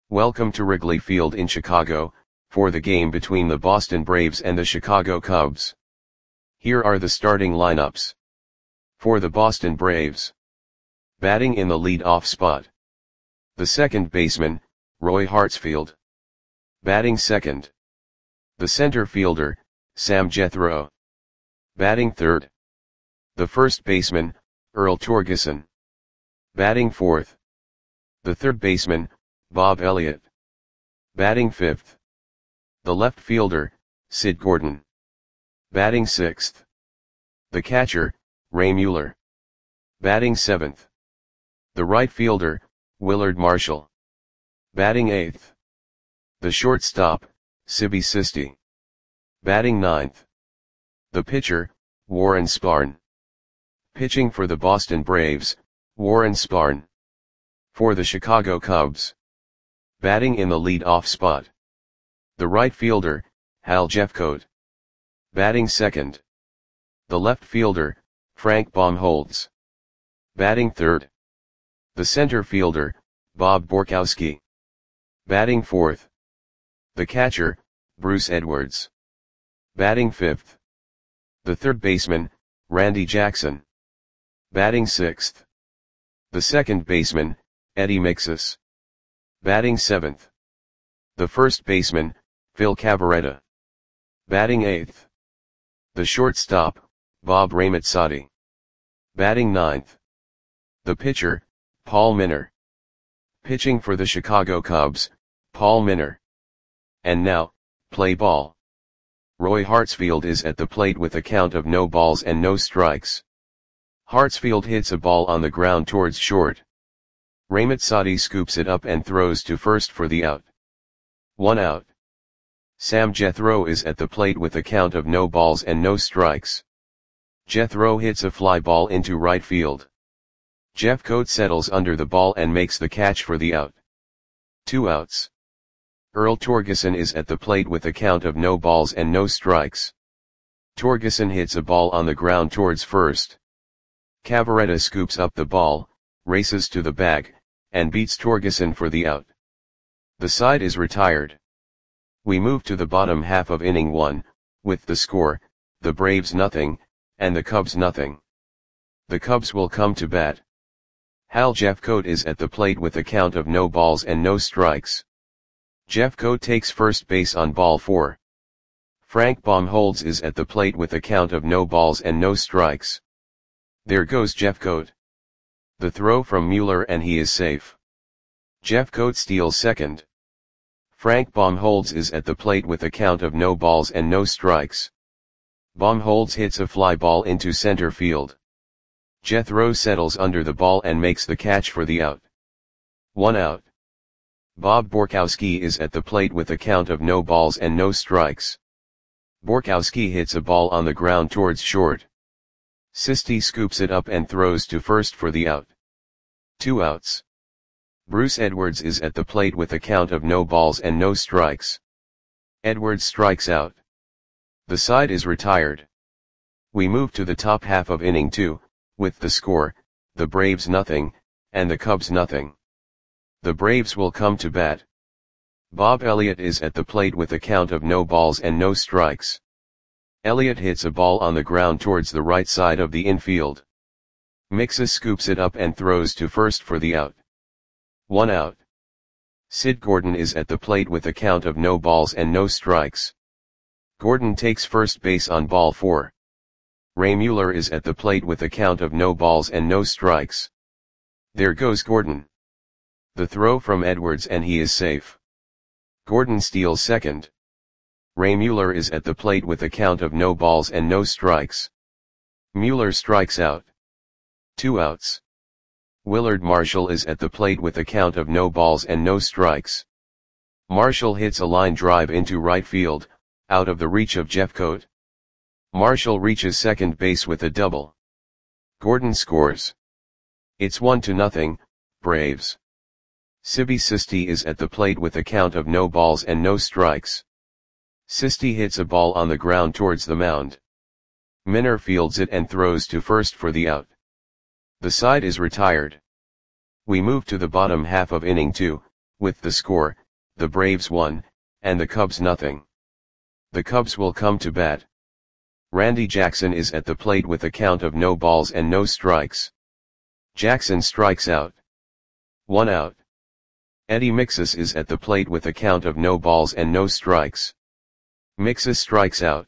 Welcome to Wrigley Field in Chicago, for the game between the Boston Braves and the Chicago Cubs. Here are the starting lineups. For the Boston Braves. Batting in the lead-off spot. The second baseman, Roy Hartsfield. Batting second. The center fielder, Sam Jethro. Batting third. The first baseman, Earl Torgeson. Batting fourth. The third baseman, Bob Elliott. Batting fifth. The left fielder, Sid Gordon. Batting sixth. The catcher, Ray Mueller. Batting seventh. The right fielder, Willard Marshall. Batting eighth. The shortstop, Sibby Sisti. Batting ninth. The pitcher, Warren Spahn. Pitching for the Boston Braves, Warren Spahn. For the Chicago Cubs. Batting in the lead-off spot. The right fielder, Hal Jeffcoat. Batting second. The left fielder, Frank Baumholtz. Batting third. The center fielder, Bob Borkowski. Batting fourth. The catcher, Bruce Edwards. Batting fifth. The third baseman, Randy Jackson. Batting sixth. The second baseman, Eddie Mixus. Batting seventh. The first baseman, Phil Cavarretta. Batting eighth. The shortstop, Bob Ramazzotti. Batting ninth. The pitcher, Paul Minner. Pitching for the Chicago Cubs, Paul Minner. And now, play ball. Roy Hartsfield is at the plate with a count of no balls and no strikes. Hartsfield hits a ball on the ground towards short. Ramazzotti scoops it up and throws to first for the out. 1 out. Sam Jethro is at the plate with a count of no balls and no strikes. Jethro hits a fly ball into right field. Jeffcoat settles under the ball and makes the catch for the out. 2 outs. Earl Torgeson is at the plate with a count of no balls and no strikes. Torgeson hits a ball on the ground towards first. Cavarretta scoops up the ball, races to the bag, and beats Torgeson for the out. The side is retired. We move to the bottom half of inning 1, with the score, the Braves nothing, and the Cubs nothing. The Cubs will come to bat. Hal Jeffcoat is at the plate with a count of no balls and no strikes. Jeffcoat takes first base on ball 4. Frank Baumholtz is at the plate with a count of no balls and no strikes. There goes Jeffcoat. The throw from Mueller and he is safe. Jeffcoat steals second. Frank Baumholtz is at the plate with a count of no balls and no strikes. Baumholtz hits a fly ball into center field. Jethro settles under the ball and makes the catch for the out. 1 out. Bob Borkowski is at the plate with a count of no balls and no strikes. Borkowski hits a ball on the ground towards short. Sisti scoops it up and throws to first for the out. 2 outs. Bruce Edwards is at the plate with a count of no balls and no strikes. Edwards strikes out. The side is retired. We move to the top half of inning 2, with the score, the Braves nothing, and the Cubs nothing. The Braves will come to bat. Bob Elliott is at the plate with a count of no balls and no strikes. Elliott hits a ball on the ground towards the right side of the infield. Mixus scoops it up and throws to first for the out. 1 out. Sid Gordon is at the plate with a count of no balls and no strikes. Gordon takes first base on ball 4. Ray Mueller is at the plate with a count of no balls and no strikes. There goes Gordon. The throw from Edwards and he is safe. Gordon steals second. Ray Mueller is at the plate with a count of no balls and no strikes. Mueller strikes out. 2 outs. Willard Marshall is at the plate with a count of no balls and no strikes. Marshall hits a line drive into right field, out of the reach of Jeffcoat. Marshall reaches second base with a double. Gordon scores. It's 1-0, Braves. Sibby Sisti is at the plate with a count of no balls and no strikes. Sisti hits a ball on the ground towards the mound. Minner fields it and throws to first for the out. The side is retired. We move to the bottom half of inning 2, with the score, the Braves 1, and the Cubs nothing. The Cubs will come to bat. Randy Jackson is at the plate with a count of no balls and no strikes. Jackson strikes out. 1 out. Eddie Mixas is at the plate with a count of no balls and no strikes. Mixas strikes out.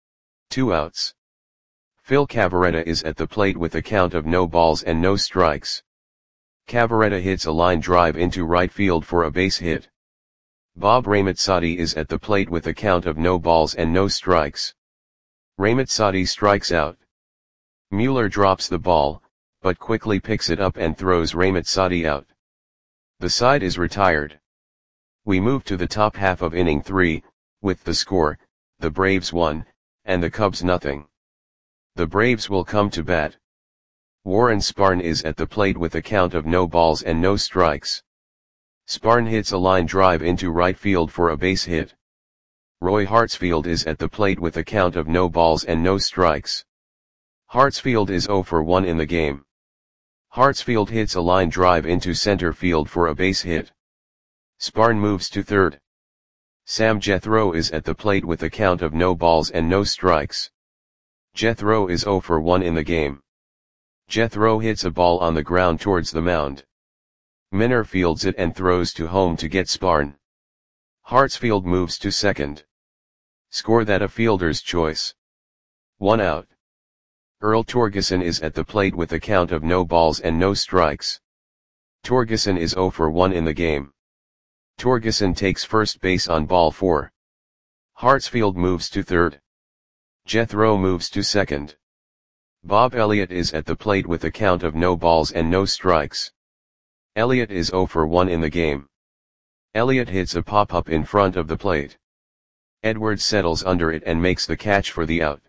2 outs. Phil Cavarretta is at the plate with a count of no balls and no strikes. Cavarretta hits a line drive into right field for a base hit. Bob Ramazzotti is at the plate with a count of no balls and no strikes. Ramazzotti strikes out. Mueller drops the ball, but quickly picks it up and throws Ramazzotti out. The side is retired. We move to the top half of inning 3, with the score, the Braves 1, and the Cubs nothing. The Braves will come to bat. Warren Spahn is at the plate with a count of no balls and no strikes. Spahn hits a line drive into right field for a base hit. Roy Hartsfield is at the plate with a count of no balls and no strikes. Hartsfield is 0 for 1 in the game. Hartsfield hits a line drive into center field for a base hit. Spahn moves to third. Sam Jethro is at the plate with a count of no balls and no strikes. Jethro is 0 for 1 in the game. Jethro hits a ball on the ground towards the mound. Minner fields it and throws to home to get Spahn. Hartsfield moves to second. Score that a fielder's choice. 1 out. Earl Torgeson is at the plate with a count of no balls and no strikes. Torgeson is 0 for 1 in the game. Torgeson takes first base on ball 4. Hartsfield moves to third. Jethro moves to second. Bob Elliott is at the plate with a count of no balls and no strikes. Elliott is 0 for 1 in the game. Elliott hits a pop-up in front of the plate. Edwards settles under it and makes the catch for the out.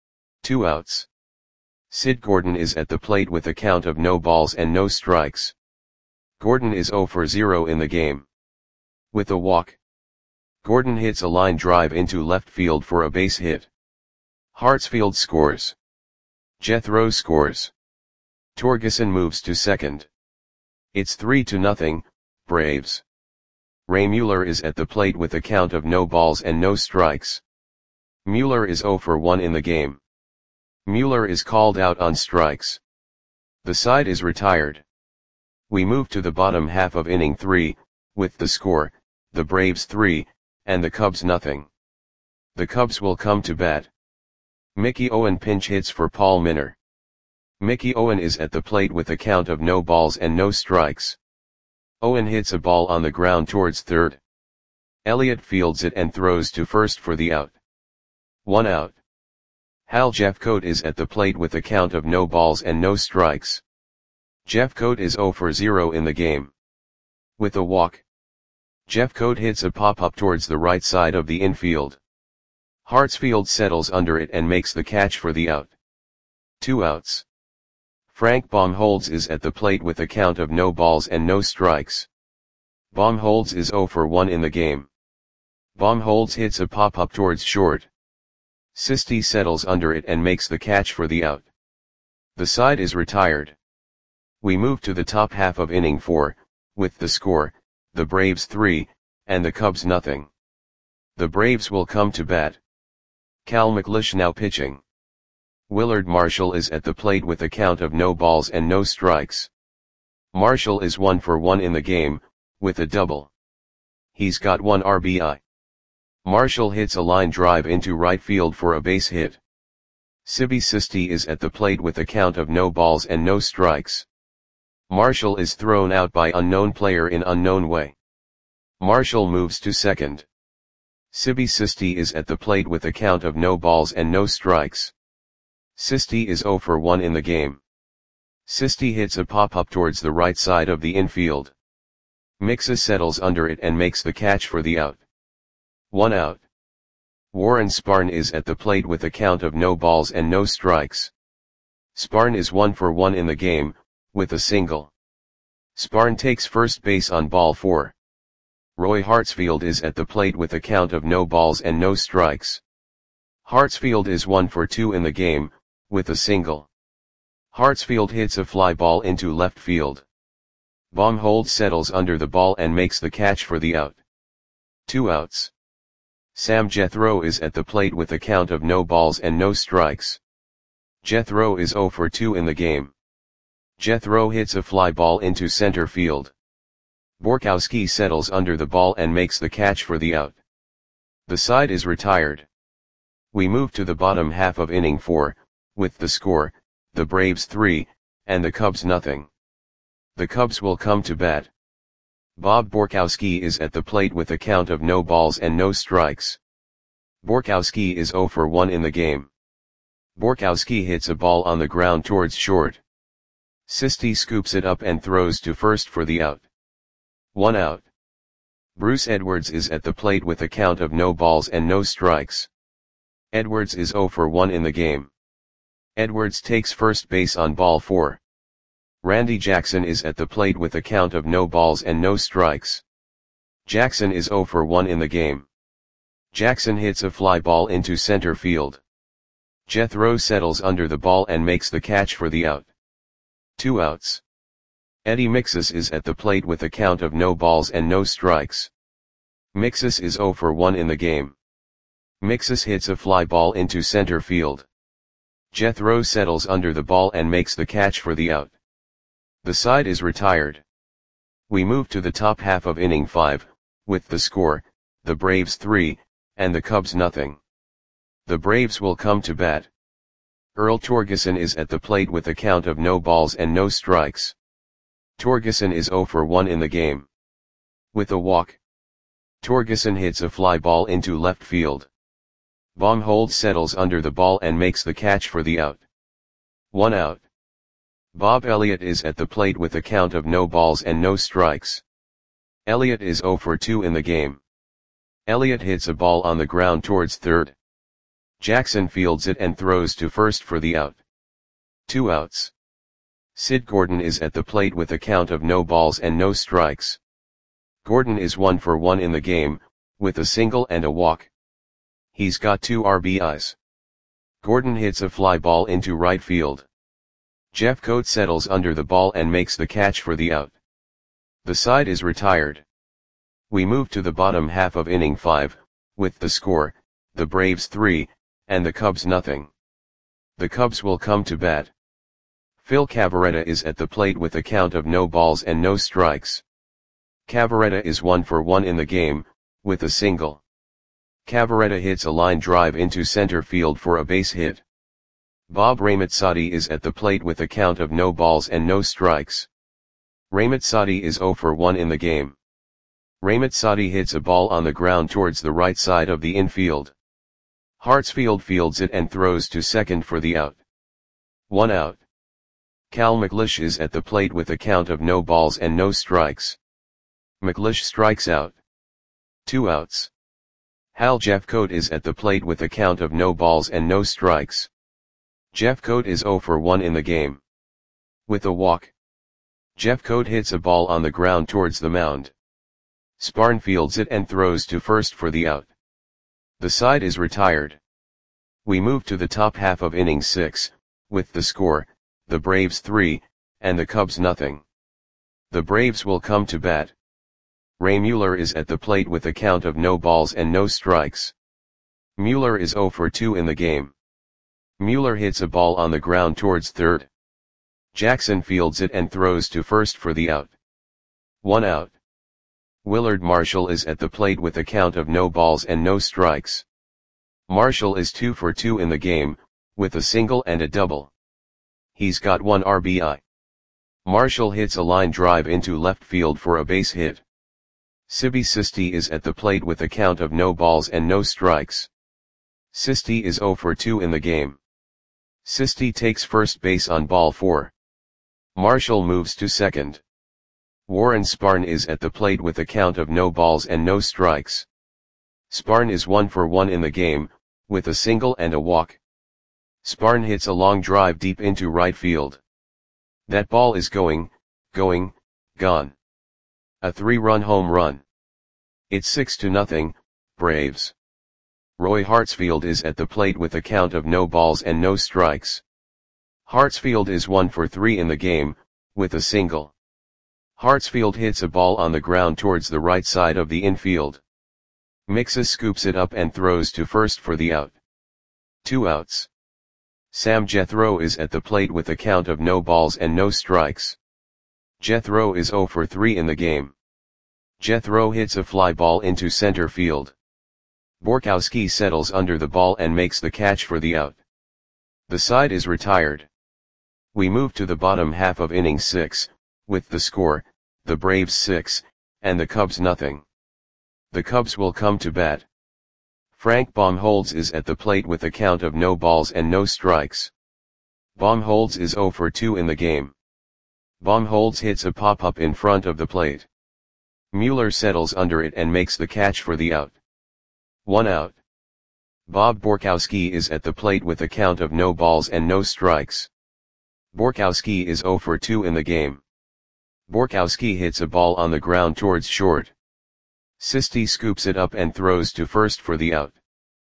2 outs. Sid Gordon is at the plate with a count of no balls and no strikes. Gordon is 0 for 0 in the game. With a walk, Gordon hits a line drive into left field for a base hit. Hartsfield scores. Jethro scores. Torgeson moves to second. It's 3-0, Braves. Ray Mueller is at the plate with a count of no balls and no strikes. Mueller is 0 for 1 in the game. Mueller is called out on strikes. The side is retired. We move to the bottom half of inning 3, with the score, the Braves 3, and the Cubs nothing. The Cubs will come to bat. Mickey Owen pinch hits for Paul Minner. Mickey Owen is at the plate with a count of no balls and no strikes. Owen hits a ball on the ground towards third. Elliott fields it and throws to first for the out. 1 out. Hal Jeffcoat is at the plate with a count of no balls and no strikes. Jeffcoat is 0 for 0 in the game. With a walk, Jeffcoat hits a pop-up towards the right side of the infield. Hartsfield settles under it and makes the catch for the out. 2 outs. Frank Baumholtz is at the plate with a count of no balls and no strikes. Baumholtz is 0 for 1 in the game. Baumholtz hits a pop-up towards short. Sisti settles under it and makes the catch for the out. The side is retired. We move to the top half of inning 4, with the score, the Braves 3, and the Cubs nothing. The Braves will come to bat. Cal McLeish now pitching. Willard Marshall is at the plate with a count of no balls and no strikes. Marshall is 1 for 1 in the game, with a double. He's got 1 RBI. Marshall hits a line drive into right field for a base hit. Sibi Sisti is at the plate with a count of no balls and no strikes. Marshall is thrown out by unknown player in unknown way. Marshall moves to second. Sibi Sisti is at the plate with a count of no balls and no strikes. Sisti is 0 for 1 in the game. Sisti hits a pop-up towards the right side of the infield. Mixas settles under it and makes the catch for the out. 1 out. Warren Spahn is at the plate with a count of no balls and no strikes. Spahn is 1 for 1 in the game, with a single. Spahn takes first base on ball 4. Roy Hartsfield is at the plate with a count of no balls and no strikes. Hartsfield is 1 for 2 in the game, with a single. Hartsfield hits a fly ball into left field. Baumholtz settles under the ball and makes the catch for the out. 2 outs. Sam Jethro is at the plate with a count of no balls and no strikes. Jethro is 0 for 2 in the game. Jethro hits a fly ball into center field. Borkowski settles under the ball and makes the catch for the out. The side is retired. We move to the bottom half of inning 4, with the score, the Braves 3, and the Cubs nothing. The Cubs will come to bat. Bob Borkowski is at the plate with a count of no balls and no strikes. Borkowski is 0 for 1 in the game. Borkowski hits a ball on the ground towards short. Sisti scoops it up and throws to first for the out. 1 out. Bruce Edwards is at the plate with a count of no balls and no strikes. Edwards is 0 for 1 in the game. Edwards takes first base on ball 4. Randy Jackson is at the plate with a count of no balls and no strikes. Jackson is 0 for 1 in the game. Jackson hits a fly ball into center field. Jethro settles under the ball and makes the catch for the out. 2 outs. Eddie Mixus is at the plate with a count of no balls and no strikes. Mixus is 0 for 1 in the game. Mixus hits a fly ball into center field. Jethro settles under the ball and makes the catch for the out. The side is retired. We move to the top half of inning 5, with the score, the Braves 3, and the Cubs nothing. The Braves will come to bat. Earl Torgeson is at the plate with a count of no balls and no strikes. Torgeson is 0 for 1 in the game. With a walk, Torgeson hits a fly ball into left field. Baumholtz settles under the ball and makes the catch for the out. 1 out. Bob Elliott is at the plate with a count of no balls and no strikes. Elliott is 0 for 2 in the game. Elliott hits a ball on the ground towards third. Jackson fields it and throws to first for the out. 2 outs. Sid Gordon is at the plate with a count of no balls and no strikes. Gordon is 1 for 1 in the game, with a single and a walk. He's got 2 RBIs. Gordon hits a fly ball into right field. Jeffcoat settles under the ball and makes the catch for the out. The side is retired. We move to the bottom half of inning 5, with the score, the Braves 3, and the Cubs nothing. The Cubs will come to bat. Phil Cavarretta is at the plate with a count of no balls and no strikes. Cavarretta is 1 for 1 in the game, with a single. Cavarretta hits a line drive into center field for a base hit. Bob Ramazzotti is at the plate with a count of no balls and no strikes. Ramazzotti is 0 for 1 in the game. Ramazzotti hits a ball on the ground towards the right side of the infield. Hartsfield fields it and throws to second for the out. 1 out. Cal McLeish is at the plate with a count of no balls and no strikes. McLeish strikes out. 2 outs. Hal Jeffcoat is at the plate with a count of no balls and no strikes. Jeffcoat is 0 for 1 in the game. With a walk, Jeffcoat hits a ball on the ground towards the mound. Sparn fields it and throws to first for the out. The side is retired. We move to the top half of inning 6, with the score, the Braves 3, and the Cubs nothing. The Braves will come to bat. Ray Mueller is at the plate with a count of no balls and no strikes. Mueller is 0 for 2 in the game. Mueller hits a ball on the ground towards third. Jackson fields it and throws to first for the out. 1 out. Willard Marshall is at the plate with a count of no balls and no strikes. Marshall is 2 for 2 in the game, with a single and a double. He's got 1 RBI. Marshall hits a line drive into left field for a base hit. Sibi Sisti is at the plate with a count of no balls and no strikes. Sisti is 0 for 2 in the game. Sisti takes first base on ball 4. Marshall moves to second. Warren Sparn is at the plate with a count of no balls and no strikes. Sparn is 1 for 1 in the game, with a single and a walk. Sparn hits a long drive deep into right field. That ball is gone. A 3-run home run. It's 6-0, Braves. Roy Hartsfield is at the plate with a count of no balls and no strikes. Hartsfield is 1 for 3 in the game, with a single. Hartsfield hits a ball on the ground towards the right side of the infield. Mixus scoops it up and throws to first for the out. 2 outs. Sam Jethro is at the plate with a count of no balls and no strikes. Jethro is 0 for 3 in the game. Jethro hits a fly ball into center field. Borkowski settles under the ball and makes the catch for the out. The side is retired. We move to the bottom half of inning 6, with the score, the Braves 6, and the Cubs nothing. The Cubs will come to bat. Frank Baumholtz is at the plate with a count of no balls and no strikes. Baumholtz is 0 for 2 in the game. Baumholtz hits a pop-up in front of the plate. Mueller settles under it and makes the catch for the out. 1 out. Bob Borkowski is at the plate with a count of no balls and no strikes. Borkowski is 0 for 2 in the game. Borkowski hits a ball on the ground towards short. Sisti scoops it up and throws to first for the out.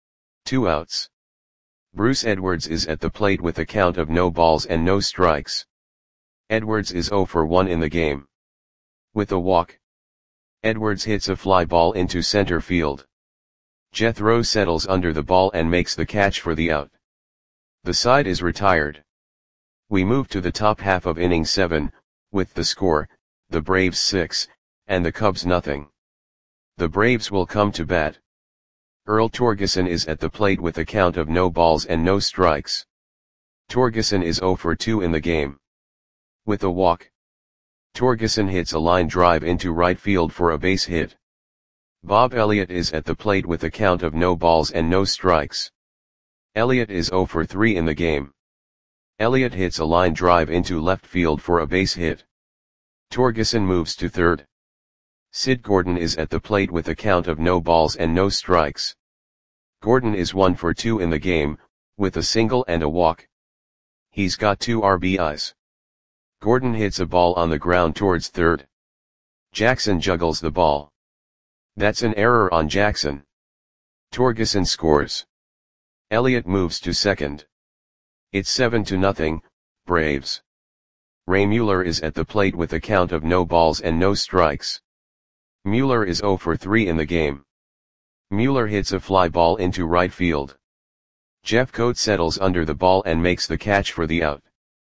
2 outs. Bruce Edwards is at the plate with a count of no balls and no strikes. Edwards is 0 for 1 in the game. With a walk, Edwards hits a fly ball into center field. Jethro settles under the ball and makes the catch for the out. The side is retired. We move to the top half of inning 7, with the score, the Braves 6, and the Cubs nothing. The Braves will come to bat. Earl Torgeson is at the plate with a count of no balls and no strikes. Torgeson is 0 for 2 in the game. With a walk, Torgeson hits a line drive into right field for a base hit. Bob Elliott is at the plate with a count of no balls and no strikes. Elliott is 0 for 3 in the game. Elliott hits a line drive into left field for a base hit. Torgeson moves to third. Sid Gordon is at the plate with a count of no balls and no strikes. Gordon is 1 for 2 in the game, with a single and a walk. He's got 2 RBIs. Gordon hits a ball on the ground towards third. Jackson juggles the ball. That's an error on Jackson. Torgeson scores. Elliott moves to second. It's 7-0, Braves. Ray Mueller is at the plate with a count of no balls and no strikes. Mueller is 0 for 3 in the game. Mueller hits a fly ball into right field. Jeffcoat settles under the ball and makes the catch for the out.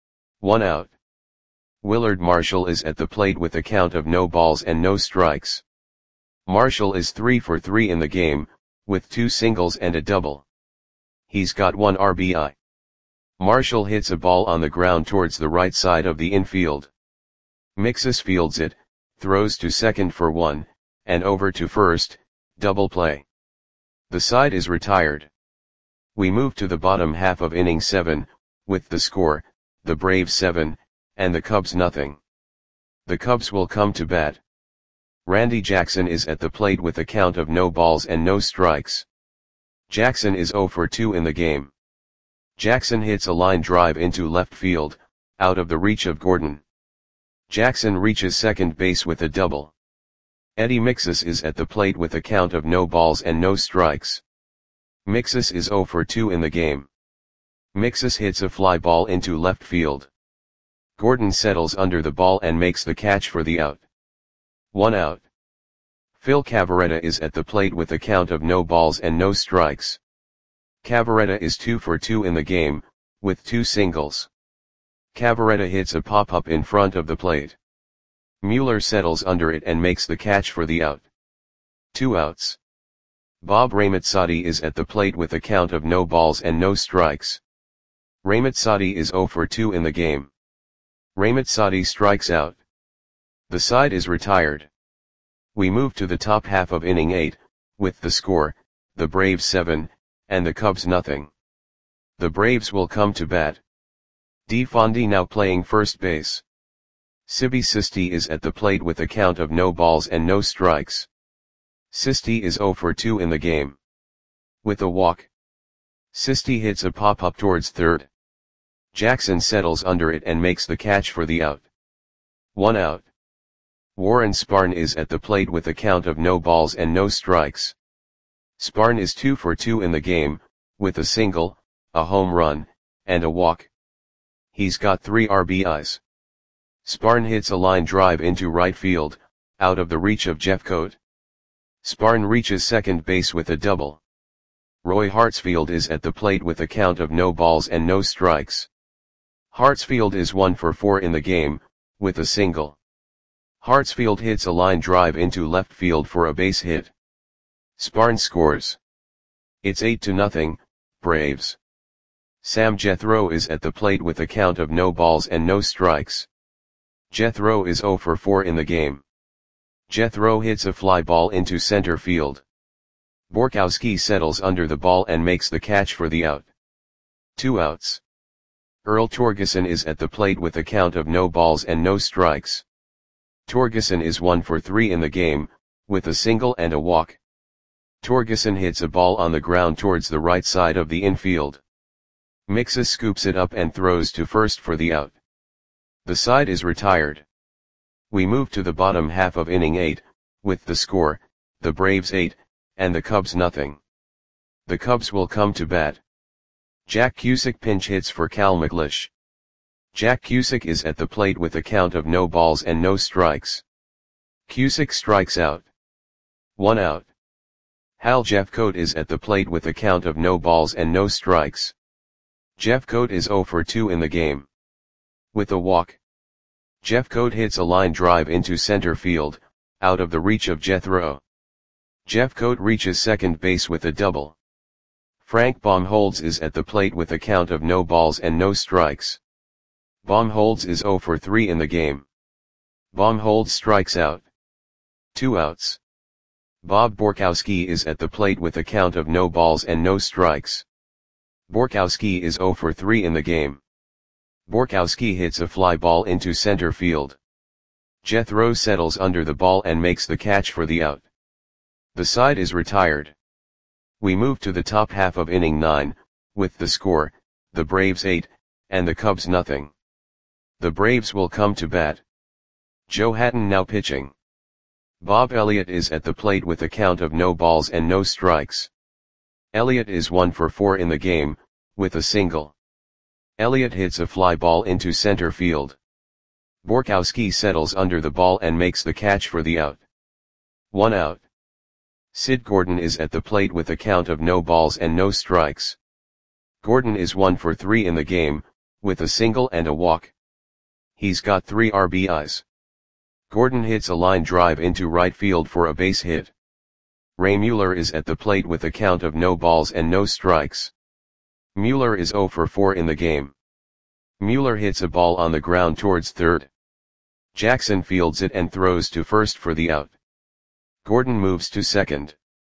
1 out. Willard Marshall is at the plate with a count of no balls and no strikes. Marshall is 3 for 3 in the game, with 2 singles and a double. He's got 1 RBI. Marshall hits a ball on the ground towards the right side of the infield. Mixus fields it, throws to second for 1, and over to first, double play. The side is retired. We move to the bottom half of inning 7, with the score, the Braves 7, and the Cubs nothing. The Cubs will come to bat. Randy Jackson is at the plate with a count of no balls and no strikes. Jackson is 0 for 2 in the game. Jackson hits a line drive into left field, out of the reach of Gordon. Jackson reaches second base with a double. Eddie Mixus is at the plate with a count of no balls and no strikes. Mixus is 0 for 2 in the game. Mixus hits a fly ball into left field. Gordon settles under the ball and makes the catch for the out. 1 out. Phil Cavarretta is at the plate with a count of no balls and no strikes. Cavarretta is 2 for 2 in the game, with 2 singles. Cavarretta hits a pop-up in front of the plate. Mueller settles under it and makes the catch for the out. 2 outs. Bob Ramazzotti is at the plate with a count of no balls and no strikes. Ramazzotti is 0 for 2 in the game. Ramazzotti strikes out. The side is retired. We move to the top half of inning 8, with the score, the Braves 7, and the Cubs nothing. The Braves will come to bat. DeFondi now playing first base. Sibi Sisti is at the plate with a count of no balls and no strikes. Sisti is 0 for 2 in the game. With a walk, Sisti hits a pop-up towards third. Jackson settles under it and makes the catch for the out. 1 out. Warren Spahn is at the plate with a count of no balls and no strikes. Spahn is 2 for 2 in the game, with a single, a home run, and a walk. He's got 3 RBIs. Sparn hits a line drive into right field, out of the reach of Jeffcoat. Sparn reaches second base with a double. Roy Hartsfield is at the plate with a count of no balls and no strikes. Hartsfield is 1 for 4 in the game, with a single. Hartsfield hits a line drive into left field for a base hit. Sparn scores. It's 8-0, Braves. Sam Jethro is at the plate with a count of no balls and no strikes. Jethro is 0 for 4 in the game. Jethro hits a fly ball into center field. Borkowski settles under the ball and makes the catch for the out. 2 outs. Earl Torgeson is at the plate with a count of no balls and no strikes. Torgeson is 1 for 3 in the game, with a single and a walk. Torgeson hits a ball on the ground towards the right side of the infield. Mixus scoops it up and throws to first for the out. The side is retired. We move to the bottom half of inning 8, with the score, the Braves 8, and the Cubs nothing. The Cubs will come to bat. Jack Cusick pinch hits for Cal McLeish. Jack Cusick is at the plate with a count of no balls and no strikes. Cusick strikes out. 1 out. Hal Jeffcoat is at the plate with a count of no balls and no strikes. Jeffcoat is 0 for 2 in the game. With a walk. Jeffcoat hits a line drive into center field, out of the reach of Jethro. Jeffcoat reaches second base with a double. Frank Baumholtz is at the plate with a count of no balls and no strikes. Baumholtz is 0 for 3 in the game. Baumholtz strikes out. 2 outs. Bob Borkowski is at the plate with a count of no balls and no strikes. Borkowski is 0 for 3 in the game. Borkowski hits a fly ball into center field. Jethro settles under the ball and makes the catch for the out. The side is retired. We move to the top half of inning 9, with the score, the Braves 8, and the Cubs nothing. The Braves will come to bat. Joe Hatton now pitching. Bob Elliott is at the plate with a count of no balls and no strikes. Elliott is 1 for 4 in the game, with a single. Elliott hits a fly ball into center field. Borkowski settles under the ball and makes the catch for the out. 1 out. Sid Gordon is at the plate with a count of no balls and no strikes. Gordon is 1 for 3 in the game, with a single and a walk. He's got 3 RBIs. Gordon hits a line drive into right field for a base hit. Ray Mueller is at the plate with a count of no balls and no strikes. Mueller is 0 for 4 in the game. Mueller hits a ball on the ground towards third. Jackson fields it and throws to first for the out. Gordon moves to second.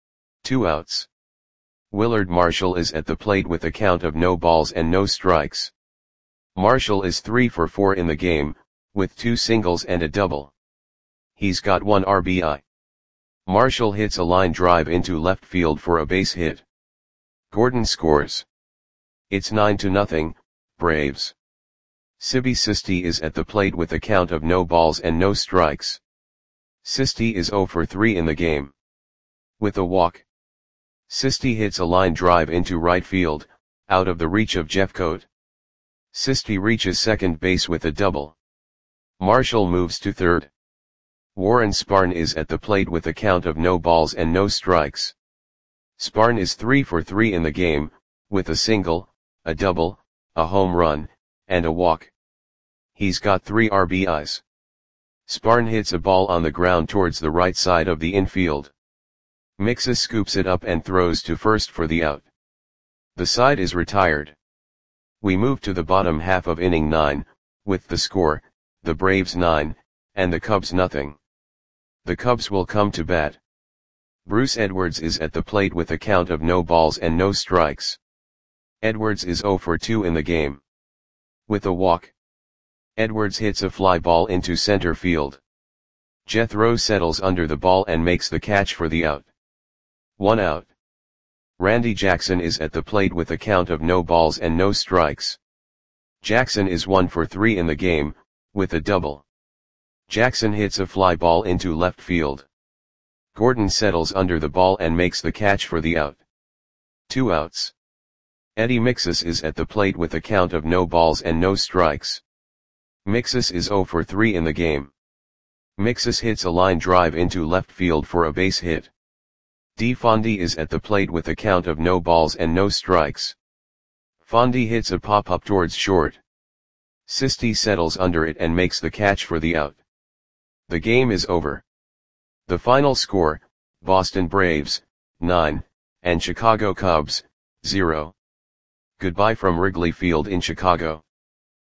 2 outs. Willard Marshall is at the plate with a count of no balls and no strikes. Marshall is 3 for 4 in the game, with 2 singles and a double. He's got 1 RBI. Marshall hits a line drive into left field for a base hit. Gordon scores. It's 9-0, Braves. Sibby Sisti is at the plate with a count of no balls and no strikes. Sisti is 0 for 3 in the game. With a walk. Sisti hits a line drive into right field, out of the reach of Jeffcoat. Sisti reaches second base with a double. Marshall moves to third. Warren Sparn is at the plate with a count of no balls and no strikes. Sparn is 3 for 3 in the game, with a single, a double, a home run, and a walk. He's got 3 RBIs. Sparn hits a ball on the ground towards the right side of the infield. Mixus scoops it up and throws to first for the out. The side is retired. We move to the bottom half of inning 9, with the score, the Braves 9, and the Cubs nothing. The Cubs will come to bat. Bruce Edwards is at the plate with a count of no balls and no strikes. Edwards is 0 for 2 in the game. With a walk. Edwards hits a fly ball into center field. Jethro settles under the ball and makes the catch for the out. 1 out. Randy Jackson is at the plate with a count of no balls and no strikes. Jackson is 1 for 3 in the game, with a double. Jackson hits a fly ball into left field. Gordon settles under the ball and makes the catch for the out. 2 outs. Eddie Mixus is at the plate with a count of no balls and no strikes. Mixus is 0 for 3 in the game. Mixus hits a line drive into left field for a base hit. Fondy is at the plate with a count of no balls and no strikes. Fondy hits a pop-up towards short. Sisti settles under it and makes the catch for the out. The game is over. The final score, Boston Braves, 9, and Chicago Cubs, 0. Goodbye from Wrigley Field in Chicago.